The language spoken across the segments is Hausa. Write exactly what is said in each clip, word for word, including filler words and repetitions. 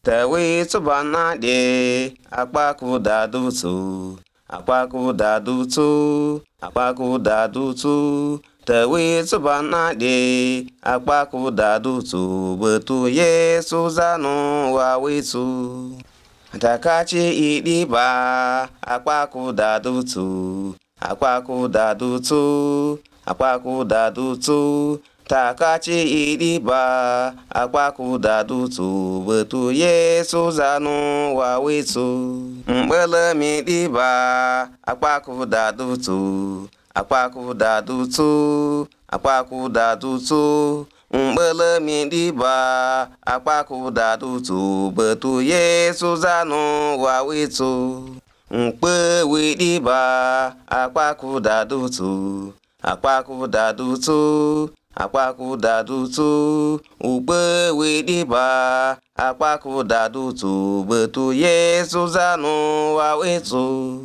Tawi tsubana de akpaku dadutu akpaku dadutu akpaku dadutu Tawi tsubana de akpaku dadutu betu Yesu zanu wawitu Takachi idiba akpaku dadutu akpaku dadutu akpaku dadutu Takachi idiba akpaku dadutu betu Yesu zanu wawitu Mbele midiba akpaku dadutu akpaku dadutu akpaku dadutu Mbele midiba akpaku dadutu betu Yesu zanu wawitu Mpe widiba akpaku dadutu akpaku dadutu akpaku dadutu Ugbe widiba akpaku dadutu betu Yesu zanu wawitu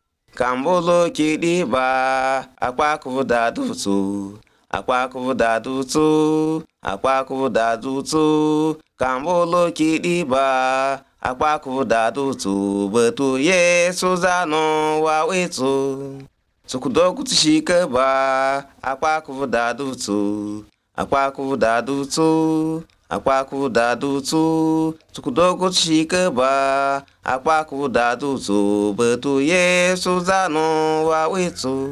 Kambolo kidiba akpaku dadutu akpaku dadutu akpaku dadutu Kambolo kidiba akpaku dadutu betu Yesu zanu wawitu Sukudoku tishikeba akpaku dadutu akpaku dadutu akpaku dadutu Sukudoku tishikeba akpaku dadutu betu Yesu zanu wawitu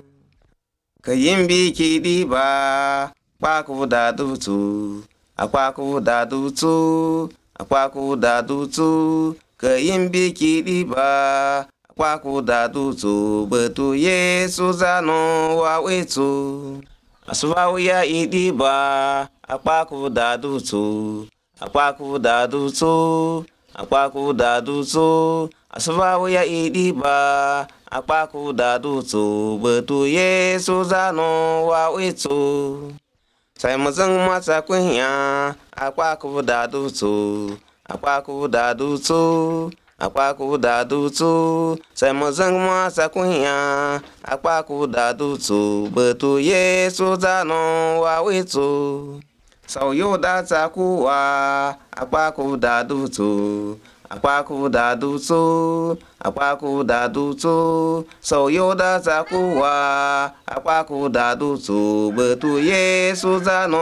Kayimbi kidiba akpaku dadutu akpaku dadutu akpaku dadutu Kayimbi kidiba akpaku dadutu betu Yesu zanu wawitu Aswawiya idiba akpaku dadutu akpaku dadutu akpaku dadutu Aswawiya idiba akpaku dadutu betu Yesu zanu wawitu Saimazang masa kunya akpaku dadutu akpaku dadutu akpaku dadutu Saimazang masa kunya akpaku dadutu betu Yesu zanu wawitu Sauyo datakuwa akpaku dadutu akpaku dadutu akpaku dadutu Sauyo datakuwa akpaku dadutu betu Yesu zanu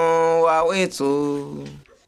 wawitu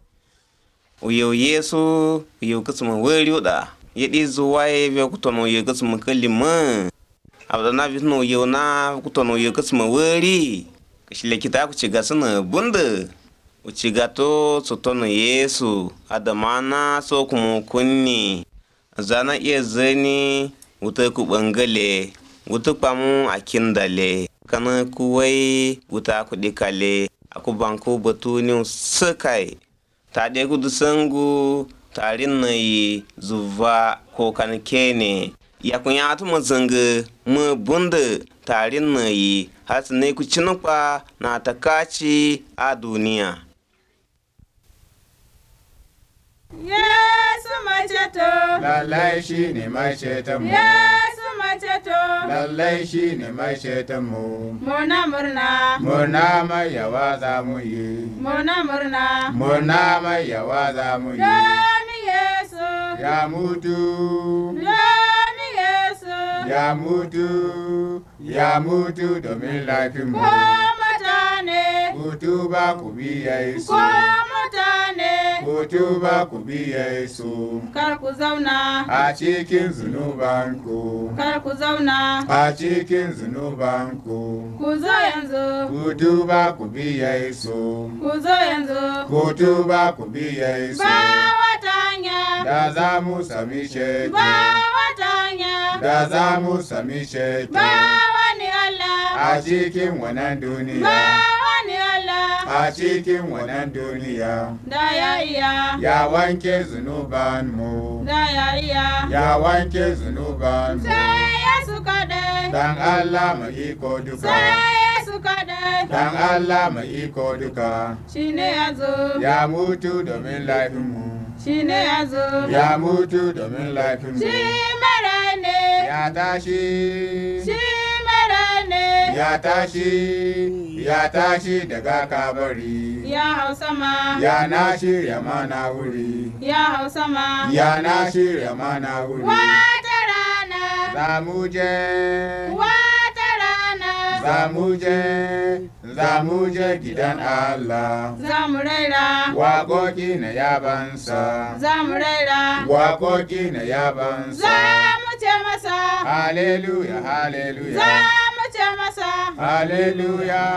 Uyo Yesu uyo kusuma weliu da Yedi zuwaye vya kutono uyo kusuma kalima Abdana visno uyo na kutono uyo kusuma weli Kishile kita kuchigasana bunda Uchigato sotono Yesu Adamana so kumukunni Zana iya zani Uta kubangale Uta pamu akindale Kana kuwai Uta kudikale Aku banku batuni sekai Tade kudu sangu tarin nayi zuva ko kan kene ya kunya tu mazanga mu bunda tarin nayi hasne ku cinpa na takaci a duniya Yesu maceto lallai shi ne mai ceton mu Yesu maceto lallai shi ne mai ceton mu murna murna murna mai yawa za mu yi murna murna murna mai yawa za mu yi Domin Yesu ya mutu Domin Yesu ya mutu ya mutu domin laifin mu ko mutane ku tuba ku bi Yesu ko mutane ku tuba ku bi Yesu kar ku zauna a cikin zunubanku kar ku zauna a cikin zunubanku ku zo yanzu ku tuba ku bi Yesu ku zo yanzu ku tuba ku bi Yesu ba wata hanya da za mu sami ceto ba wata hanya da za mu sami ceto ba wani Allah a cikin wannan ba duniya wani Allah a cikin wannan duniya da ya iya ya wanke zunuban mu da ya iya ya wanke zunuban mu sai Yesu kadai dan Allah mai iko duka sai Yesu kadai dan Allah mai iko duka shine yazo ya mutu domin laifin mu shine yazo ya mutu domin laifin mu shi mere ne ya tashi shi mere ne ya tashi ya tashi daga kabari ya hau sama, ya na shirya mana wuri ya hau sama, ya na shirya mana wuri wata rana, za mu je wata rana, za mu je za mu je gidan Allah za mu raira, waƙoƙi na yabansa za mu raira, waƙoƙi na yabansa za mu ce masa, hallelujah za hallelujah mu ce masa, hallelujah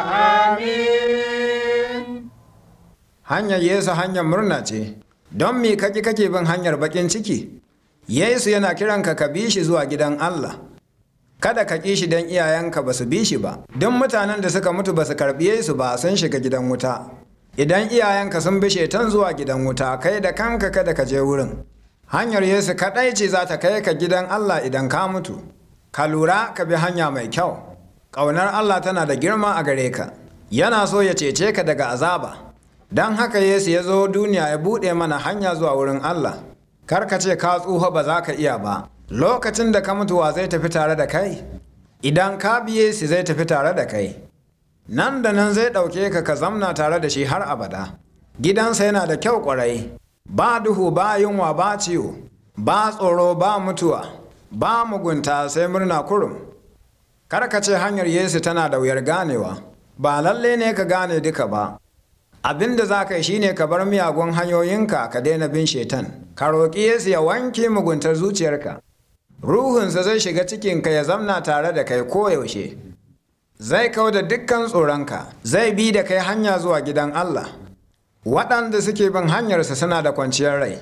amin. Hanyar Yesu hanyar murna ce, don me kake kake bin hanyar bakin ciki? Yesu yana kiranka ka bi shi zuwa gidan Allah. Kada ka ƙi shi don iyayenka ba su bi shi ba, don mutanen da suka mutu ba su karɓi Yesu ba sun shiga gidan wuta. Idan iyayenka sun bi shetan zuwa gidan wuta, kai da kanka kada ka je wurin. Hanyar Yesu kaɗai ce za ta kai ka gidan Allah idan ka mutu. Ka lura ka bi hanya mai kyau. Ƙaunar Allah tana da girma a gare ka. Yana so ya cece ka daga azaba. Don haka Yesu ya zo duniya ya buɗe mana hanya zuwa wurin Allah. Kar ka ce ka tsufa ba za ka iya ba. Lokacin da ka mutuwa zai tafi tare da kai. Idan ka bi Yesu zai tafi tare da kai. Nan da nan zai ɗauke ka ka zamna tare da shi har abada. Gidansa yana da kyau ƙwarai. Ba duhu ba yunwa ba ciwo. Ba tsoro ba mutuwa. Ba mugunta sai murna kurum. Kar ka ce hanyar Yesu tana da wuyar ganewa. Ba lalle ne ka gane duka ba. Abin da za ka yi shine ka bar miyagun hanyoyinka ka daina bin shetan. Ka roƙi Yesu ya wanke muguntar zuciyarka. Ruhunsa zai shiga cikinka ya zamna tare da kai koyaushe. Zai kau da dukkan tsoronka. Zai bi da kai hanya zuwa gidan Allah. Waɗanda suke bin hanyarsa suna da kwanciyar rai.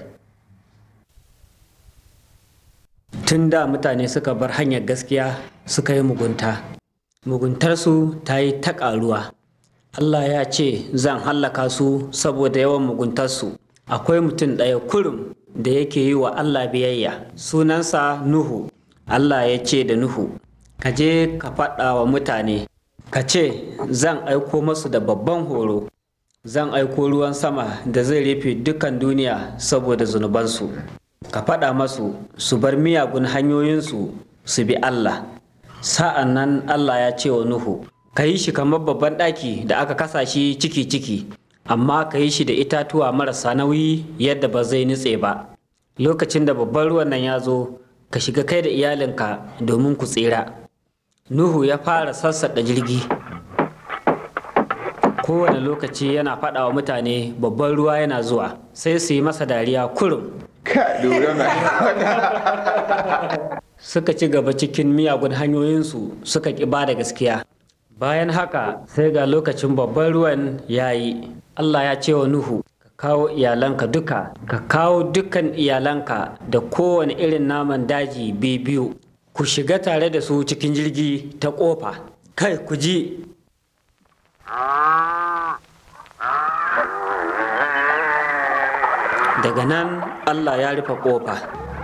Tun da mutane suka bar hanyar gaskiya suka yi mugunta. Muguntarsu ta yi ta ƙaruwa. Allah ya ce zan hallaka su saboda yawan muguntarsu. Akwai mutum ɗaya kurum da yake yi wa Allah biyayya. Sunansa Nuhu. Allah ya ce da Nuhu, ka je ka faɗa wa mutane, ka ce zan aiko masu da babban horo. Zan aiko ruwan sama da zai rufe dukan duniya saboda zunubansu. Ka faɗa masu su bar miyagun hanyoyinsu su bi Allah. Sa'an nan Allah ya ce wa Nuhu, ka yi shi kamar babban ɗaki da aka kasa shi ciki-ciki, amma ka yi shi da itatuwa marasa nauyi yadda ba zai nutse ba. Lokacin da babban ruwan nan ya zo, ka shiga kai da iyalinka domin ku tsira. Nuhu ya fara sassaɗa jirgi. Kowane lokaci yana faɗa wa mutane babban ruwa yana zuwa, sai su yi masa dariya kurum. Suka ci gaba cikin miyagun hanyoyinsu suka ƙi ba da gaskiya. Bayan haka sai ga lokacin babban ruwan ya yi. Allah ya ce wa Nuhu, ka kawo iyalanka duka, ka kawo dukkan iyalanka da kowane irin naman daji biyu. Ku shiga tare da su cikin jirgi ta ƙofa. Kai ku ji. Daga nan Allah ya rufe ƙofa.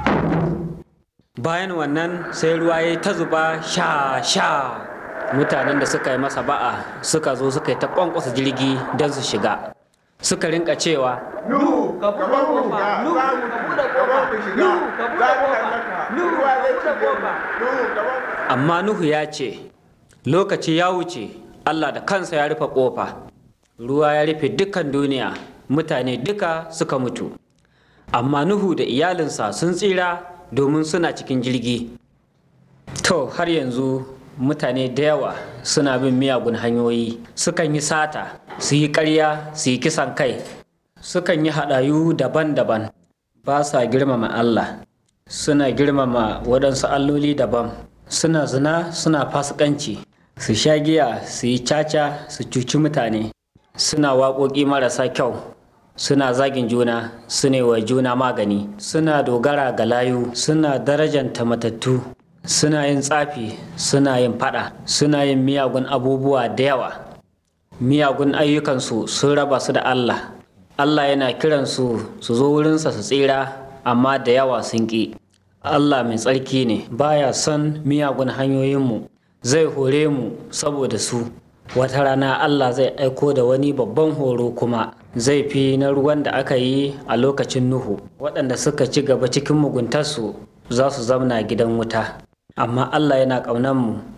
Bayan wannan sai ruwa ya ta zuba sha sha. Mutanen da suka yi masa ba'a suka zo suka yi ta kwankwasa jirgi don su shiga. Suka rinka cewa, Nuhu ka buɗe ƙofa, Nuhu ka buɗe ƙofa, Nuhu ka buɗe ƙofa, Nuhu ka buɗe ƙofa. Amma Nuhu ya ce, lokaci ya wuce, Allah da kansa ya rufe ƙofa. Ruwa ya rufe dukkan duniya, mutane duka suka mutu. Amma Nuhu da iyalinsa sun tsira domin suna cikin jirgi. To har yanzu mutane da yawa suna bin miyagun hanyoyi, sukan yi sata, su yi ƙarya, su yi kisan kai, sukan yi haɗayu daban-daban, ba sa girmama Allah, suna girmama waɗansu alloli daban, suna zina, suna fasikanci, su sha giya, su yi caca, su cuci mutane, suna waƙoƙi marasa kyau, suna zagin juna, su ne wa juna magani, suna dogara ga layu, suna darajanta matattu, suna yin tsafi, suna yin fada, suna yin miyagun abubuwa da yawa. Miyagun ayyukansu sun raba su da Allah. Allah yana kiransu su zo wurinsa su tsira, amma da yawa sun ƙi. Allah mai tsarki ne, baya son miyagun hanyoyinmu, zai hore mu saboda su. Wata rana Allah zai aiko da wani babban horo kuma zai fi na ruwan da aka yi a lokacin Nuhu. Waɗanda suka ci gaba cikin muguntarsu za su zamna gidan wuta. Amma Allah yana ƙaunar mu,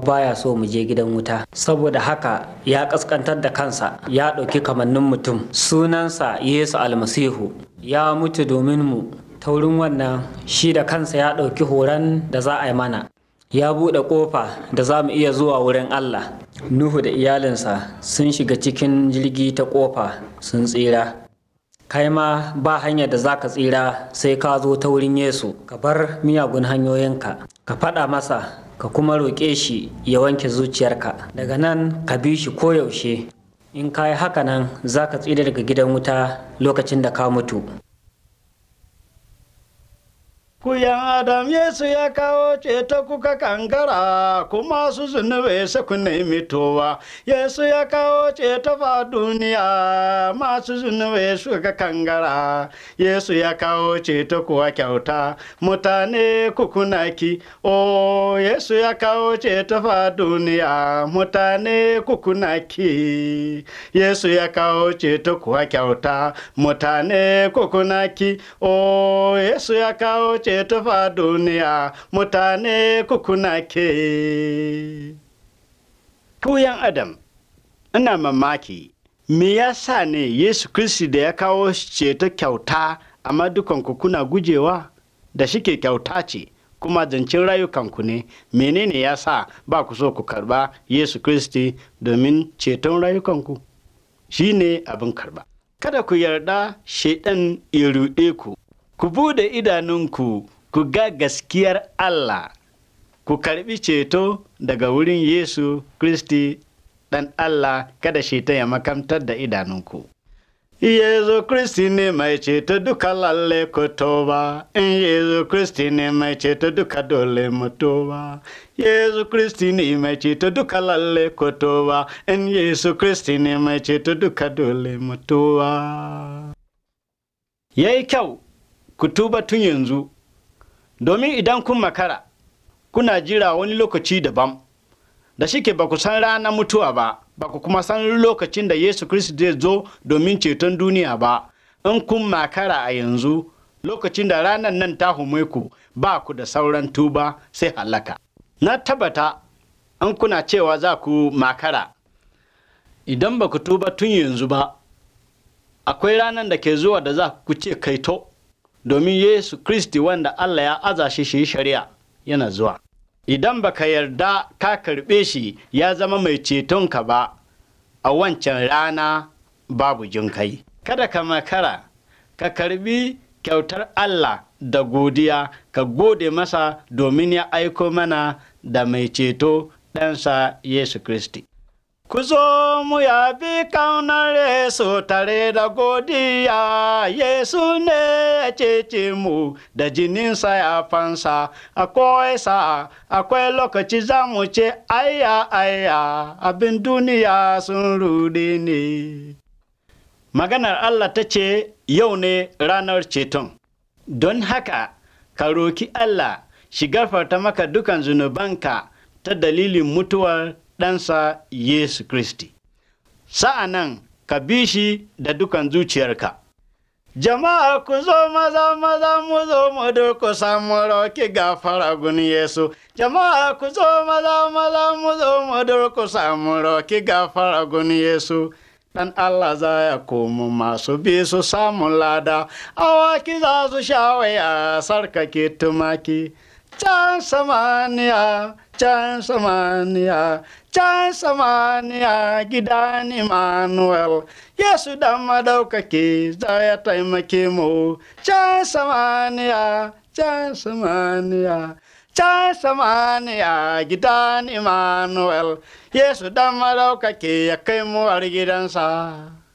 baya so mu je gidan wuta, saboda haka ya ƙasƙantar da kansa, ya ɗauki kamannin mutum, sunansa Yesu almasihu, ya mutu domin mu. Ta wurin wannan shi da kansa ya ɗauki horon da za a yi mana, ya buɗe ƙofa da za mu iya zuwa wurin Allah. Nuhu da iyalinsa sun shiga cikin jirgi ta ƙofa sun tsira. Kai ma ba hanyar da za ka tsira sai ka zo ta wurin Yesu, ka bar miyagun hanyoyinka, ka faɗa masa, ka kuma roƙe shi ya wanke zuciyarka. Daga nan ka bi shi koyaushe. In ka yi haka nan za ka tsira daga gidan wuta lokacin da ka mutu. Ku yan Adam Yesu ya kawo ceto kuka kankara, kuma su zunubai sai ku nemi towa. Yesu ya kawo ceto fa duniya, masu zunubai suka kankara. Yesu ya kawo ceto kuwa kyauta, mutane kukunaki. Oh, Yesu ya kawo ceto fa duniya, mutane kukunaki. Yesu ya kawo ceto kuwa kyauta, mutane kukunaki. Oh, Yesu ya kawo ceto ceto fa duniya, mutane kukuna ke. Ku yan Adam, ina mamaki, me yasa ne Yesu Kristi da ya kawo ceto kyauta, amma dukanku kuna gujewa? Da shike kyauta ce, kuma zancen rayukanku ne, menene yasa ba ku so ku karba Yesu Kristi domin ceton rayukanku? Shi ne abin karba. Kada ku yarda shaiɗan ya ruɗe ku. Ku bude idanunku, ku ga gaskiyar Allah, ku karbi ceto daga wurin Yesu Kristi ɗan Allah, kada shaitan ya makamtar da idanunku. Yesu Kristi ne mai ceto duka lalle ku toba, in Yesu Kristi ne mai ceto duka dole mu toba. Yesu Kristi ne mai ceto duka lalle ku toba, in Yesu Kristi ne mai ceto duka dole mu toba. Yayi kyau ku tuba tun yanzu, domin idan kun makara, kuna jira wani lokaci daban, da shike ba ku san ranar mutuwa ba, ba ku kuma san lokacin da Yesu Kristi zai zo domin ceton duniya ba. In kun makara a yanzu, lokacin da ranar nan ta hume ku, ba ku da sauran tuba sai halaka. Na tabbata, an kuna cewa za ku makara, idan ba ku tuba tun yanzu ba, akwai ranar da ke zuwa da za ku ce kaito, domin Yesu Kristi wanda Allah ya aza shi shi shari'a yana zuwa. Idan baka yarda ka karɓe shi ya zama mai cetonka ba, a wancan rana babu jinkai. Kada ka makara, ka karbi kyautar Allah da godiya, ka gode masa domin ya aiko mana da mai ceto ɗansa Yesu Kristi. Ku zo mu yabi kaunar Yesu tare da godiya, Yesu ne ya cece mu da jininsa ya fansa, akwai sa'a, akwai lokaci za mu ce aya aya, abin duniya sun rude ne. Maganar Allah ta ce yau ne ranar ceton, don haka ka roki Allah shi gafarta maka dukan zunubanka ta dalilin mutuwar ɗansa Yesu Kristi. Sa'an nan ka bi shi da dukan zuciyarka. Jama'a ku zo maza maza mu zo mu durkusa mu roki gafara gun Yesu. Jama'a ku zo maza maza mu zo mu durkusa mu roki gafara gun Yesu. Dan Allah za ya komo masu bi su samun lada, awaki za su sha waya sarkake tumaki. Can samaniya, can samaniya, can samaniya gidan Emmanuel, Yesu dan madaukaki za ya taimake mu. Can samaniya, can samaniya, can samaniya gidan Emmanuel, Yesu dan madaukaki ya kai mu har gidansa.